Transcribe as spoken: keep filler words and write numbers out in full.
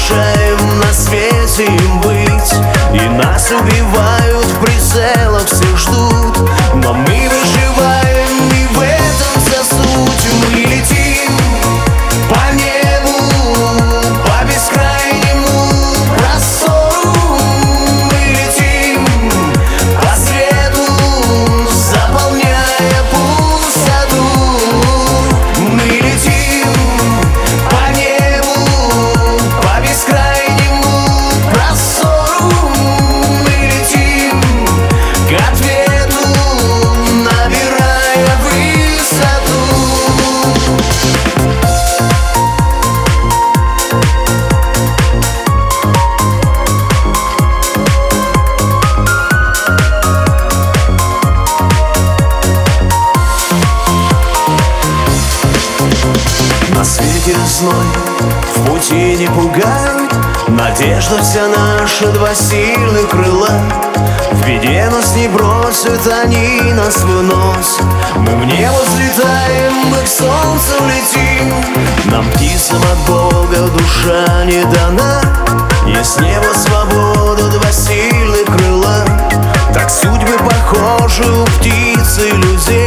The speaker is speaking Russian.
мешаем на свете им быть. И нас убивают, в прицелах всех ждут, но мы выживаем, и в этом вся суть. Мы летим по небу, по бескрайнему простору. Мы летим по свету, заполняя пустоту. Мы летим по небу, по бескрайнему простору. Мы летим к ответу, набирая высоту. На свете зной, в пути не пугают, надежда вся наша, два сильных крыла. В беде нас не бросят, они нас выносят. Мы в небо взлетаем, мы к солнцу летим. Нам птицам от Бога душа не дана. Есть небо свобода, два сильных крыла. Так судьбы похожи у птиц и людей.